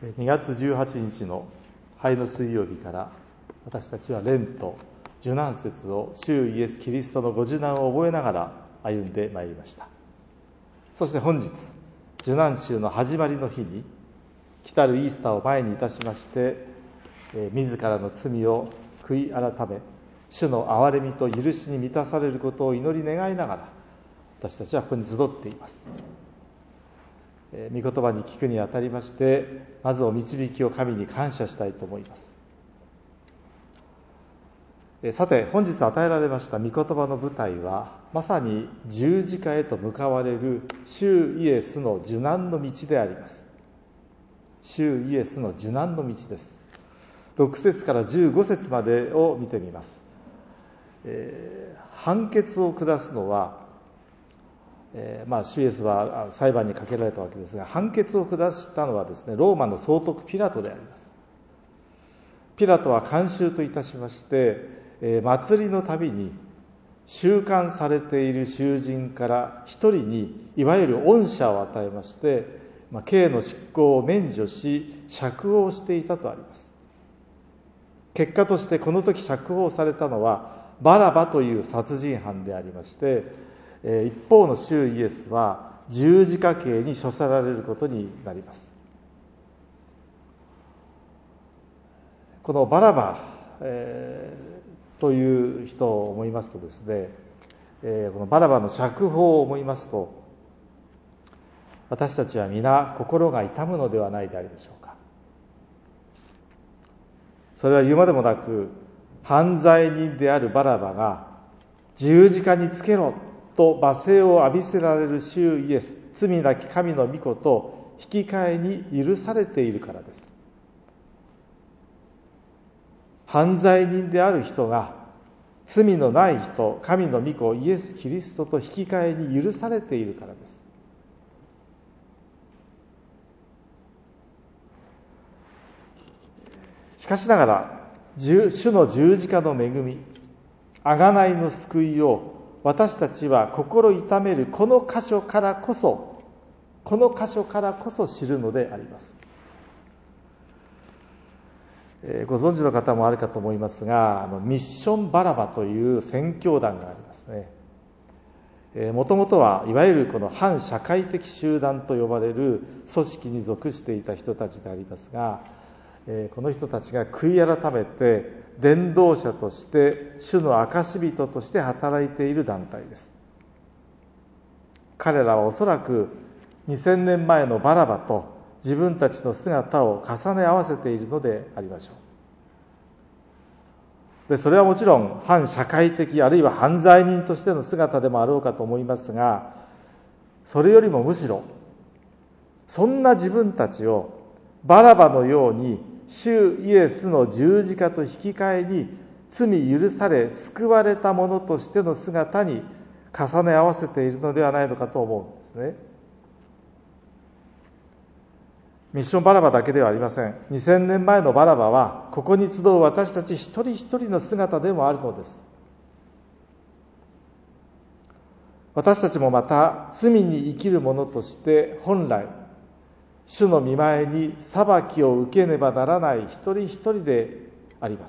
2月18日の灰の水曜日から私たちはレント受難節を主イエス・キリストのご受難を覚えながら歩んでまいりました。そして本日受難週の始まりの日に来たるイースターを前にいたしまして、自らの罪を悔い改め主の憐れみと許しに満たされることを祈り願いながら私たちはここに集っています。御言葉に聞くにあたりましてまずお導きを神に感謝したいと思います。さて本日与えられました御言葉の舞台はまさに十字架へと向かわれる主イエスの受難の道であります。主イエスの受難の道です。6節から15節までを見てみます。判決を下すのは主イエスは裁判にかけられたわけですが、判決を下したのはですね、ローマの総督ピラトであります。ピラトは慣習といたしまして、祭りのたびに収監されている囚人から一人にいわゆる恩赦を与えまして、刑の執行を免除し釈放していたとあります。結果としてこの時釈放されたのはバラバという殺人犯でありまして、一方の主イエスは十字架刑に処せられることになります。このバラバ、という人を思いますとですね、このバラバの釈放を思いますと私たちは皆心が痛むのではないでありましょうか。それは言うまでもなく犯罪人であるバラバが十字架につけろと罵声を浴びせられる主イエス、罪なき神の御子と引き換えに許されているからです。犯罪人である人が罪のない人、神の御子イエス・キリストと引き換えに許されているからです。しかしながら主の十字架の恵み、贖いの救いを私たちは心痛めるこの箇所からこそ知るのであります。ご存知の方もあるかと思いますが、ミッションバラバという宣教団がありますね。もともとはいわゆるこの反社会的集団と呼ばれる組織に属していた人たちでありますが、この人たちが悔い改めて伝道者として主の証人として働いている団体です。彼らはおそらく2000年前のバラバと自分たちの姿を重ね合わせているのでありましょう。で、それはもちろん反社会的あるいは犯罪人としての姿でもあろうかと思いますが、それよりもむしろそんな自分たちをバラバのように主イエスの十字架と引き換えに罪許され救われた者としての姿に重ね合わせているのではないのかと思うんですね。ミッションバラバだけではありません。2000年前のバラバはここに集う私たち一人一人の姿でもあるのです。私たちもまた罪に生きる者として本来主の御前に裁きを受けねばならない一人一人であります。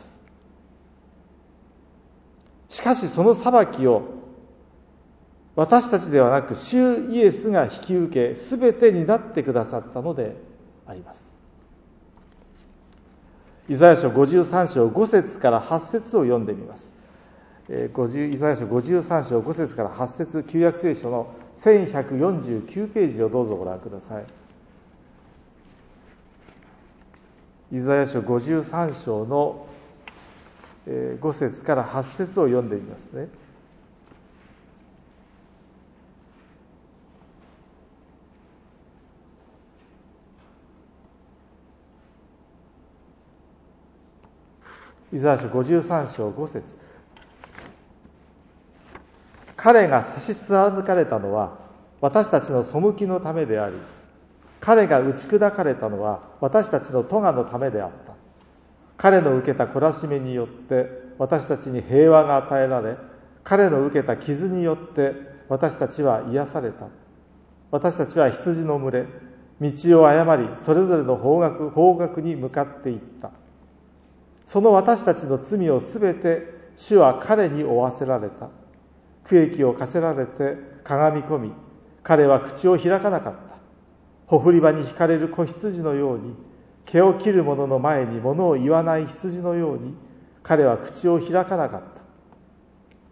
しかしその裁きを私たちではなく主イエスが引き受け全て担ってくださったのであります。イザヤ書53章5節から8節を読んでみます。イザヤ書53章5節から8節、旧約聖書の1149ページをどうぞご覧ください。イザヤ書53章の5節から8節を読んでみますね。イザヤ書53章5節、彼が差し授かれたのは私たちの背きのためであり、彼が打ち砕かれたのは私たちの咎のためであった。彼の受けた懲らしめによって私たちに平和が与えられ、彼の受けた傷によって私たちは癒された。私たちは羊の群れ、 道を誤り、それぞれの方角に向かっていった。その私たちの罪をすべて主は彼に負わせられた。苦役を課せられてかがみ込み、彼は口を開かなかった。ほふり場に引かれる子羊のように、毛を切る者の前に物を言わない羊のように、彼は口を開かなかった。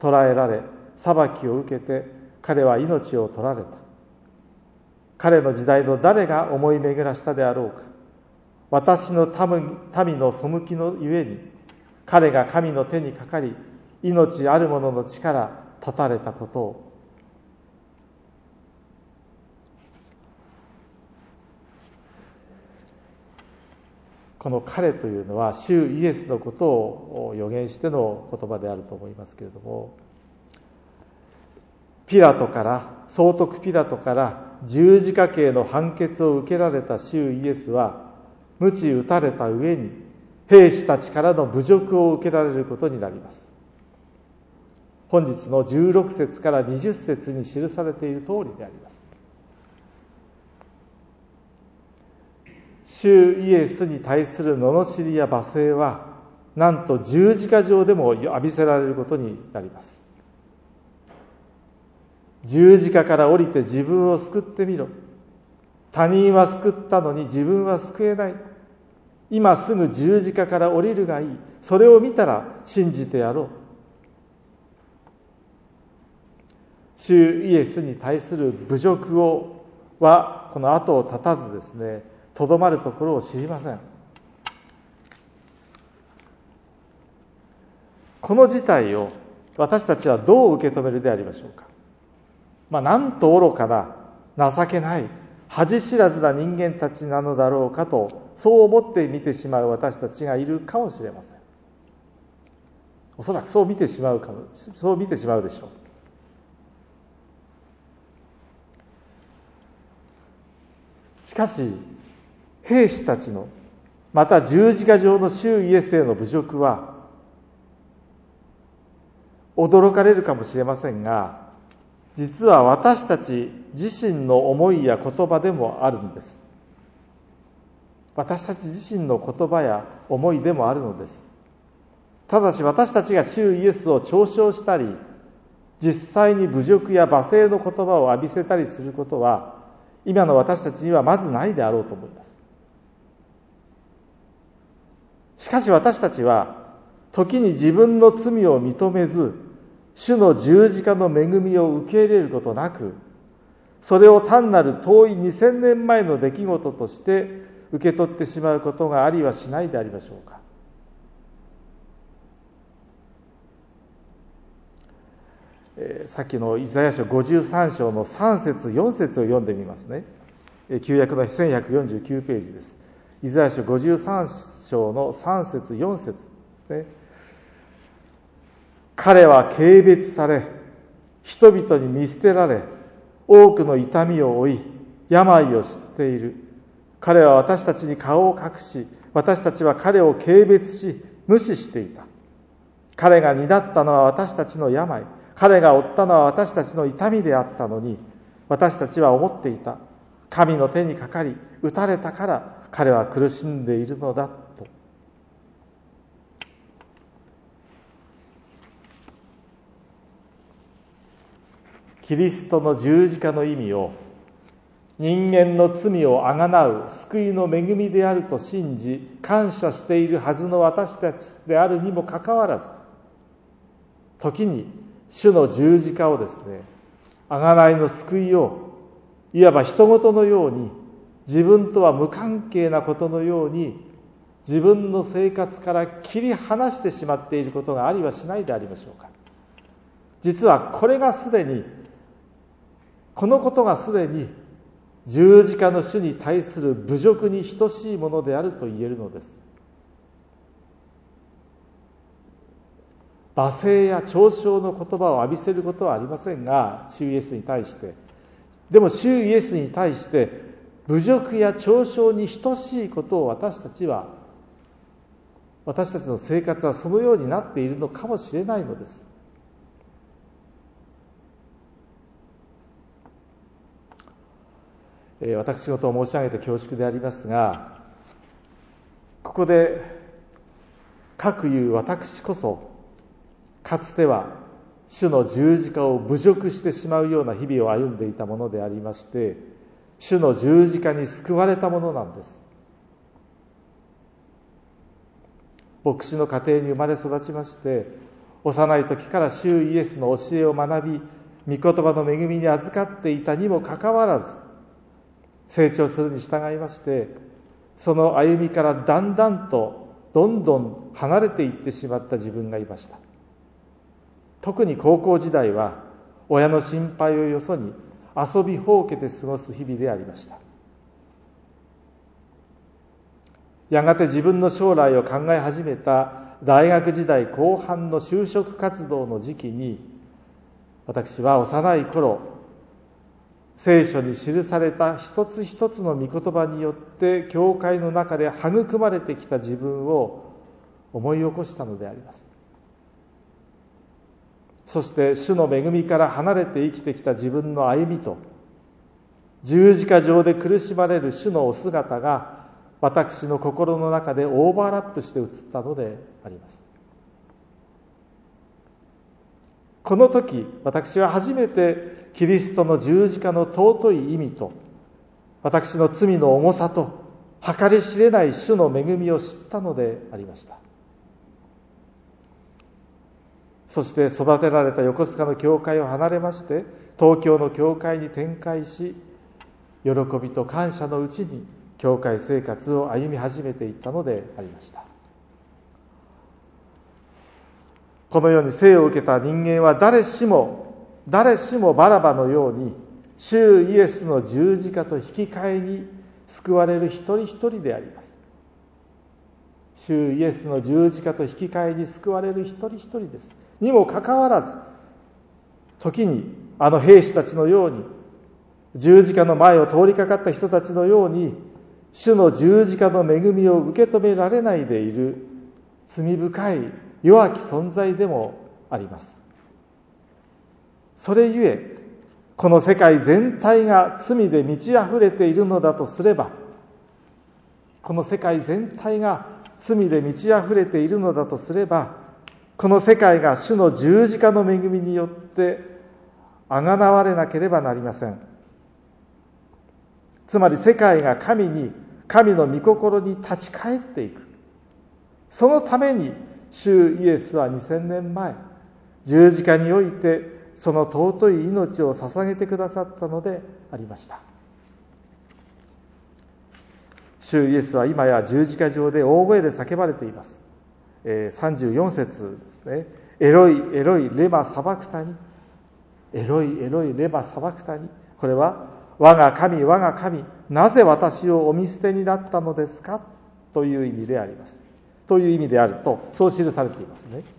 捕らえられ、裁きを受けて、彼は命を取られた。彼の時代の誰が思い巡らしたであろうか。私の民の背きのゆえに、彼が神の手にかかり、命ある者の地から断たれたことを。この彼というのは、主イエスのことを予言しての言葉であると思いますけれども、総督ピラトから十字架刑の判決を受けられた主イエスは、鞭打たれた上に兵士たちからの侮辱を受けられることになります。本日の16節から20節に記されている通りであります。主イエスに対する罵りや罵声は、なんと十字架上でも浴びせられることになります。十字架から降りて自分を救ってみろ。他人は救ったのに自分は救えない。今すぐ十字架から降りるがいい。それを見たら信じてやろう。主イエスに対する侮辱はこの後を絶たずですね、とどまるところを知りません。この事態を私たちはどう受け止めるでありましょうか。なんと愚かな、情けない、恥知らずな人間たちなのだろうかと、そう思って見てしまう私たちがいるかもしれません。おそらくそう見てしまうでしょう。しかし、兵士たちの、また十字架上の主イエスへの侮辱は、驚かれるかもしれませんが、実は私たち自身の思いや言葉でもあるんです。私たち自身の言葉や思いでもあるのです。ただし私たちが主イエスを嘲笑したり、実際に侮辱や罵声の言葉を浴びせたりすることは、今の私たちにはまずないであろうと思います。しかし私たちは、時に自分の罪を認めず、主の十字架の恵みを受け入れることなく、それを単なる遠い2000年前の出来事として受け取ってしまうことがありはしないでありましょうか。さっきのイザヤ書53章の3節4節を読んでみますね。旧約の1149ページです。イザヤ書53章の3節4節ですね。彼は軽蔑され、人々に見捨てられ、多くの痛みを負い、病を知っている。彼は私たちに顔を隠し、私たちは彼を軽蔑し、無視していた。彼が担ったのは私たちの病、彼が負ったのは私たちの痛みであったのに、私たちは思っていた。神の手にかかり、打たれたから彼は苦しんでいるのだと。キリストの十字架の意味を、人間の罪をあがなう救いの恵みであると信じ、感謝しているはずの私たちであるにもかかわらず、時に主の十字架をですね、あがないの救いを、いわば人事のように、自分とは無関係なことのように、自分の生活から切り離してしまっていることがありはしないでありましょうか。実はこのことがすでに十字架の主に対する侮辱に等しいものであると言えるのです。罵声や嘲笑の言葉を浴びせることはありませんが、主イエスに対して。でも主イエスに対して侮辱や嘲笑に等しいことを私たちの生活はそのようになっているのかもしれないのです。 私事を申し上げて恐縮でありますが、ここでかくいう私こそ、かつては主の十字架を侮辱してしまうような日々を歩んでいたものでありまして、主の十字架に救われたものなんです。牧師の家庭に生まれ育ちまして、幼い時から主イエスの教えを学び、御言葉の恵みに預かっていたにもかかわらず、成長するに従いまして、その歩みからだんだんとどんどん離れていってしまった自分がいました。特に高校時代は親の心配をよそに遊びほうけて過ごす日々でありました。やがて自分の将来を考え始めた大学時代後半の就職活動の時期に、私は幼い頃、聖書に記された一つ一つの御言葉によって教会の中で育まれてきた自分を思い起こしたのであります。そして主の恵みから離れて生きてきた自分の歩みと、十字架上で苦しまれる主のお姿が私の心の中でオーバーラップして映ったのであります。この時、私は初めてキリストの十字架の尊い意味と、私の罪の重さと、計り知れない主の恵みを知ったのでありました。そして育てられた横須賀の教会を離れまして、東京の教会に展開し、喜びと感謝のうちに教会生活を歩み始めていったのでありました。このように生を受けた人間は誰しもバラバのように主イエスの十字架と引き換えに救われる一人一人であります。主イエスの十字架と引き換えに救われる一人一人です。にもかかわらず、時にあの兵士たちのように、十字架の前を通りかかった人たちのように、主の十字架の恵みを受け止められないでいる罪深い弱き存在でもあります。それゆえ、この世界全体が罪で満ち溢れているのだとすれば、この世界全体が罪で満ち溢れているのだとすれば、この世界が主の十字架の恵みによってあがなわれなければなりません。つまり世界が神の御心に立ち返っていく。そのために主イエスは2000年前、十字架においてその尊い命を捧げてくださったのでありました。主イエスは今や十字架上で大声で叫ばれています。34節ですね。エロイエロイレマサバクタニ、エロイエロイレマサバクタニ、これは我が神我が神、なぜ私をお見捨てになったのですかという意味であります。という意味であると、そう記されていますね。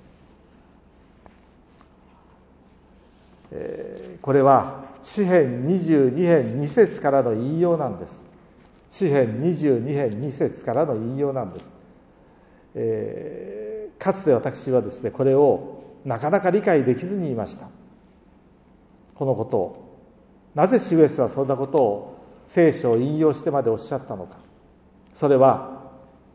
これは詩編22編2節からの引用なんです。詩編22編2節からの引用なんです。かつて私はですね、これをなかなか理解できずにいました。このことを。なぜ主イエスはそんなことを聖書を引用してまでおっしゃったのか。それは、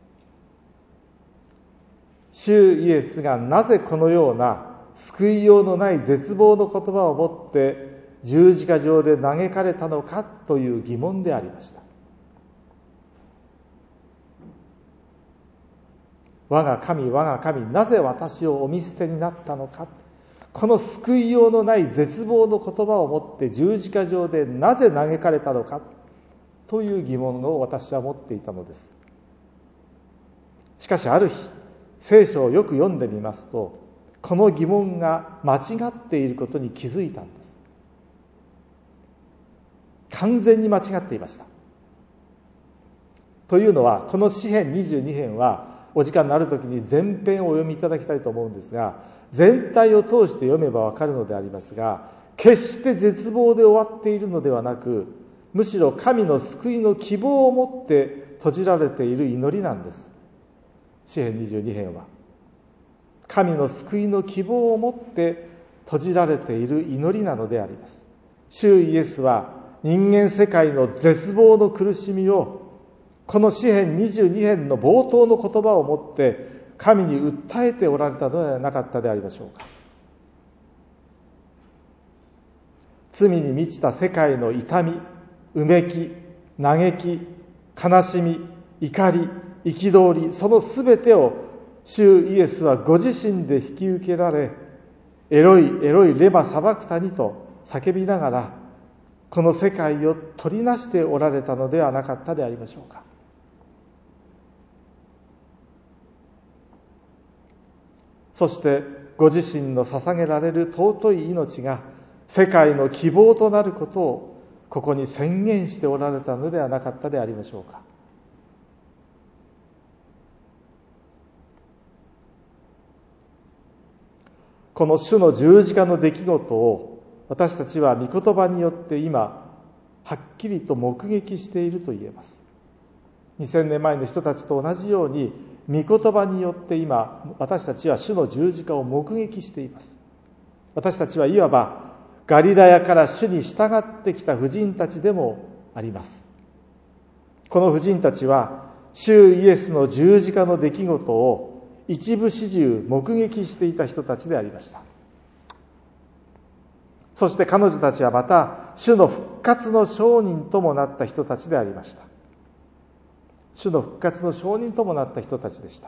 主イエスがなぜこのような救いようのない絶望の言葉を持って十字架上で嘆かれたのかという疑問でありました。我が神我が神、なぜ私をお見捨てになったのか。この救いようのない絶望の言葉を持って十字架上でなぜ嘆かれたのかという疑問を私は持っていたのです。しかしある日、聖書をよく読んでみますと、この疑問が間違っていることに気づいたんです。完全に間違っていました。というのは、この詩編22編はお時間のあるときに全編をお読みいただきたいと思うんですが、全体を通して読めばわかるのでありますが、決して絶望で終わっているのではなく、むしろ神の救いの希望を持って閉じられている祈りなんです。詩編22編は神の救いの希望を持って閉じられている祈りなのであります。主イエスは人間世界の絶望の苦しみをこの詩編22編の冒頭の言葉をもって神に訴えておられたのではなかったでありましょうか。罪に満ちた世界の痛み、うめき、嘆き、悲しみ、怒り、憤り、そのすべてを主イエスはご自身で引き受けられ、エロいエロいレマサバクタニと叫びながらこの世界を取りなしておられたのではなかったでありましょうか。そしてご自身の捧げられる尊い命が世界の希望となることをここに宣言しておられたのではなかったでありましょうか。この主の十字架の出来事を私たちは御言葉によって今はっきりと目撃していると言えます。2000年前の人たちと同じように御言葉によって今私たちは主の十字架を目撃しています。私たちはいわばガリラヤから主に従ってきた婦人たちでもあります。この婦人たちは主イエスの十字架の出来事を一部始終目撃していた人たちでありました。そして彼女たちはまた主の復活の証人ともなった人たちでありました。主の復活の証人ともなった人たちでした。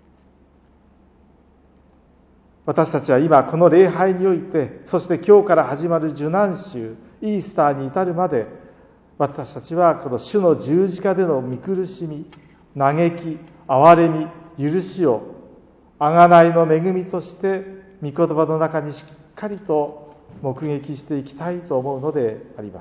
私たちは今この礼拝において、そして今日から始まる受難週、イースターに至るまで、私たちはこの主の十字架での見苦しみ、嘆き、憐れみ、許しを贖いの恵みとして御言葉の中にしっかりと目撃していきたいと思うのであります。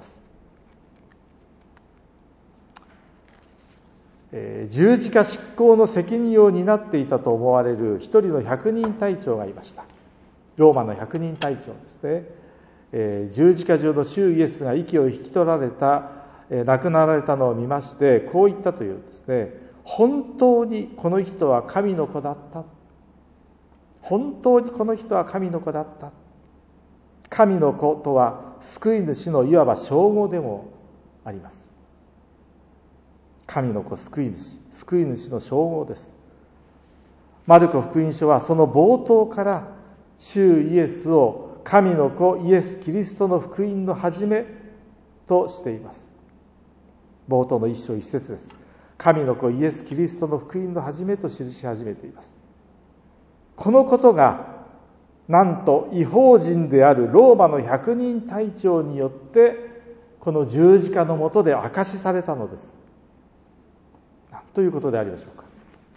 十字架執行の責任を担っていたと思われる一人の百人隊長がいました。ローマの百人隊長ですね。十字架上の主イエスが息を引き取られた、亡くなられたのを見まして、こう言ったというんですね。本当にこの人は神の子だった。本当にこの人は神の子だった。神の子とは救い主のいわば称号でもあります。神の子、救い主の称号です。マルコ福音書はその冒頭から主イエスを神の子イエス・キリストの福音の始めとしています。冒頭の一章一節です。神の子イエス・キリストの福音の始めと記し始めています。このことがなんと異邦人であるローマの百人隊長によってこの十字架の下で証しされたのです。ということでありましょうか。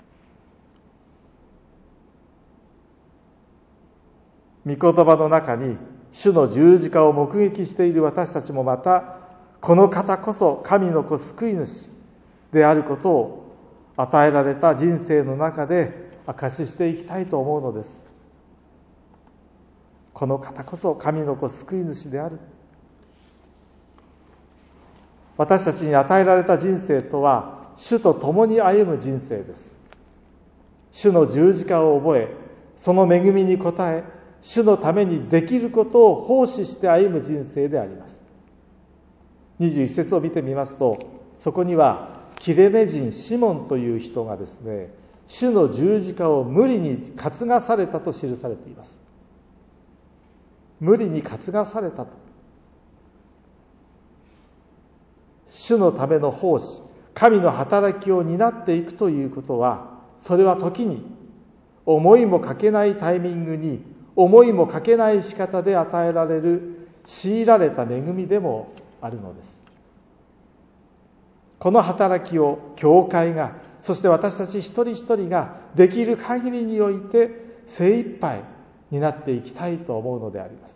御言葉の中に主の十字架を目撃している私たちもまたこの方こそ神の子救い主であることを与えられた人生の中で証ししていきたいと思うのです。この方こそ神の子救い主である。私たちに与えられた人生とは主と共に歩む人生です。主の十字架を覚え、その恵みに応え、主のためにできることを奉仕して歩む人生であります。21節を見てみますと、そこにはキレネ人シモンという人がですね、主の十字架を無理に担がされたと記されています。無理に担がされたと。主のための奉仕、神の働きを担っていくということは、それは時に思いもかけないタイミングに思いもかけない仕方で与えられる強いられた恵みでもあるのです。この働きを教会が、そして私たち一人一人ができる限りにおいて精一杯担っていきたいと思うのであります。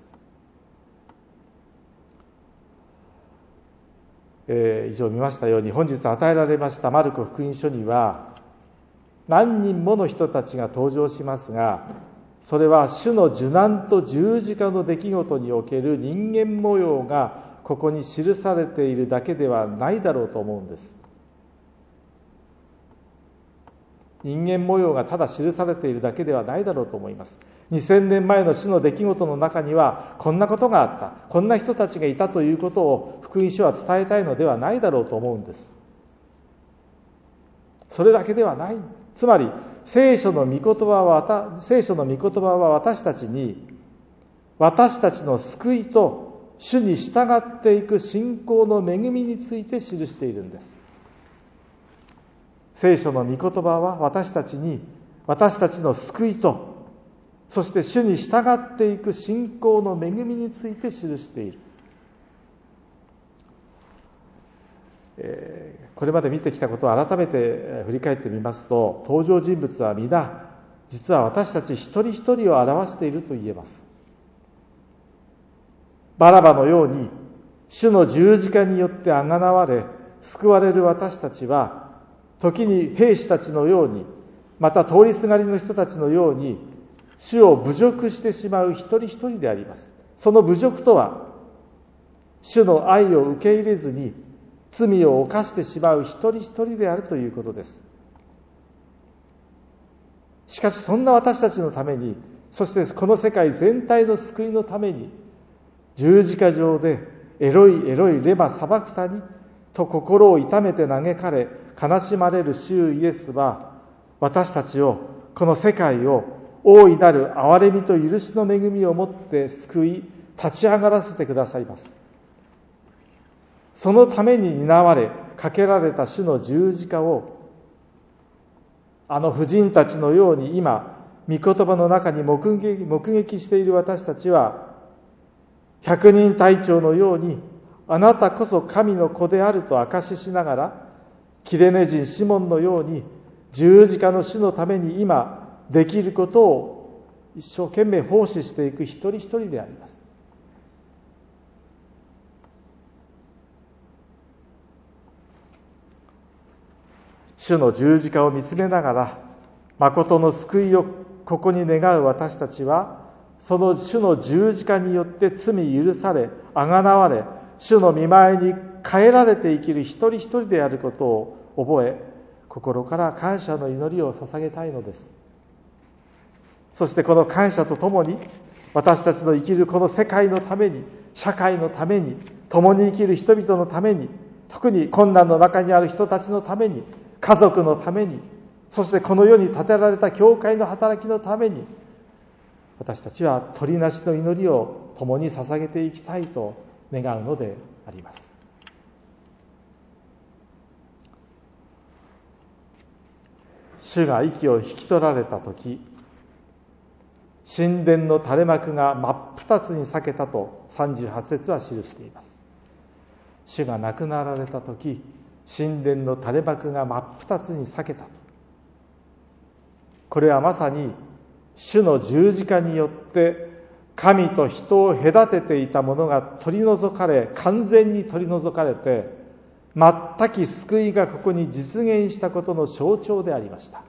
以上見ましたように、本日与えられましたマルコ福音書には何人もの人たちが登場しますが、それは主の受難と十字架の出来事における人間模様がここに記されているだけではないだろうと思うんです。人間模様がただ記されているだけではないだろうと思います。2000年前の主の出来事の中にはこんなことがあった、こんな人たちがいたということを福音書は伝えたいのではないだろうと思うんです。それだけではない。つまり聖書の御言葉は私たちに、私たちの救いと主に従っていく信仰の恵みについて記しているんです。聖書の御言葉は私たちに、私たちの救いと、そして主に従っていく信仰の恵みについて記している。これまで見てきたことを改めて振り返ってみますと、登場人物は皆、実は私たち一人一人を表していると言えます。バラバのように、主の十字架によってあがなわれ、救われる私たちは、時に兵士たちのように、また通りすがりの人たちのように、主を侮辱してしまう一人一人であります。その侮辱とは、主の愛を受け入れずに、罪を犯してしまう一人一人であるということです。しかしそんな私たちのために、そしてこの世界全体の救いのために、十字架上でエロいエロいレマサバクタニと心を痛めて嘆かれ悲しまれる主イエスは、私たちを、この世界を大いなる憐れみと許しの恵みをもって救い立ち上がらせてくださいます。そのために担われかけられた主の十字架を、あの婦人たちのように今御言葉の中に目撃している私たちは、百人隊長のようにあなたこそ神の子であると証ししながら、キレネ人シモンのように十字架の主のために今できることを一生懸命奉仕していく一人一人であります。主の十字架を見つめながら、誠の救いをここに願う私たちは、その主の十字架によって罪許され、あがなわれ、主の御前に変えられて生きる一人一人であることを覚え、心から感謝の祈りを捧げたいのです。そしてこの感謝とともに、私たちの生きるこの世界のために、社会のために、共に生きる人々のために、特に困難の中にある人たちのために、家族のために、そしてこの世に建てられた教会の働きのために、私たちは取りなしの祈りを共に捧げていきたいと願うのであります。主が息を引き取られたとき、神殿の垂れ幕が真っ二つに裂けたと38節は記しています。主が亡くなられたとき、神殿の垂れ幕が真っ二つに裂けたと。これはまさに主の十字架によって神と人を隔てていたものが取り除かれ、完全に取り除かれて、全き救いがここに実現したことの象徴でありました。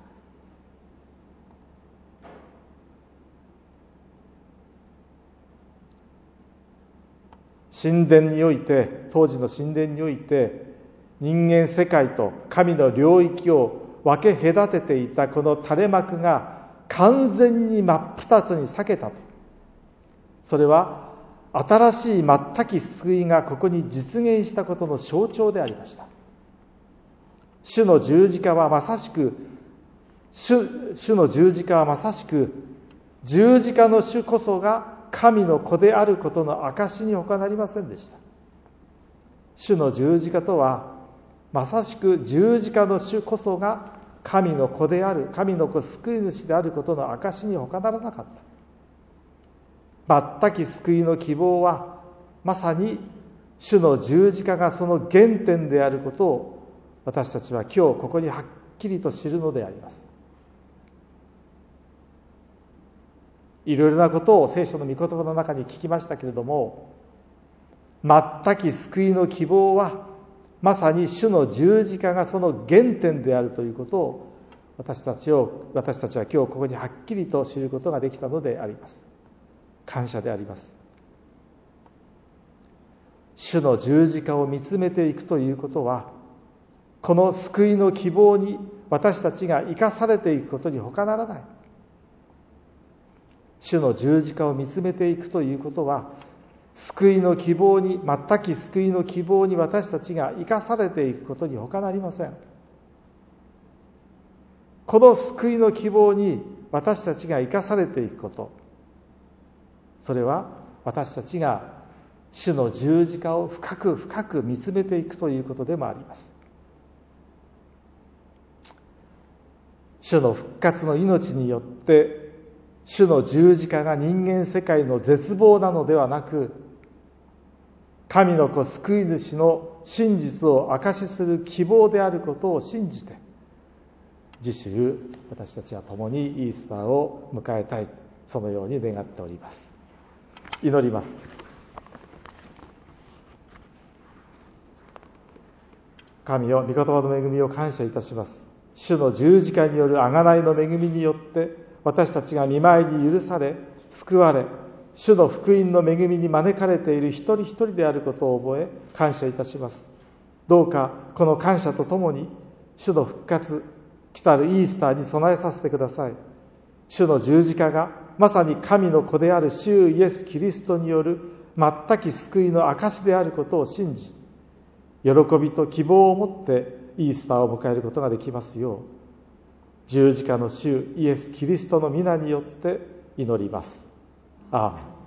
神殿において、当時の神殿において、人間世界と神の領域を分け隔てていたこの垂れ幕が完全に真っ二つに裂けたと。それは新しい全き救いがここに実現したことの象徴でありました。主の十字架はまさしく、主の十字架はまさしく、十字架の主こそが神の子であることの証に他なりませんでした。主の十字架とは、まさしく十字架の主こそが神の子である、神の子救い主であることの証に他ならなかった。全き救いの希望は、まさに主の十字架がその原点であることを、私たちは今日ここにはっきりと知るのであります。いろいろなことを聖書の御言葉の中に聞きましたけれども、全き救いの希望は、まさに主の十字架がその原点であるということを、私たちは今日ここにはっきりと知ることができたのであります。感謝であります。主の十字架を見つめていくということは、この救いの希望に私たちが生かされていくことに他ならない。主の十字架を見つめていくということは、 救いの希望に、全き救いの希望に私たちが生かされていくことに他なりません。この救いの希望に私たちが生かされていくこと、それは私たちが主の十字架を深く深く見つめていくということでもあります。主の復活の命によって主の十字架が人間世界の絶望なのではなく、神の子救い主の真実を証しする希望であることを信じて、次週私たちは共にイースターを迎えたい、そのように願っております。祈ります。神よ、御言葉の恵みを感謝いたします。主の十字架による贖いの恵みによって私たちが御前に許され救われ、主の福音の恵みに招かれている一人一人であることを覚え感謝いたします。どうかこの感謝とともに主の復活、来たるイースターに備えさせてください。主の十字架がまさに神の子である主イエス・キリストによる全き救いの証であることを信じ、喜びと希望を持ってイースターを迎えることができますよう、十字架の主イエス・キリストの皆によって祈ります。アーメン。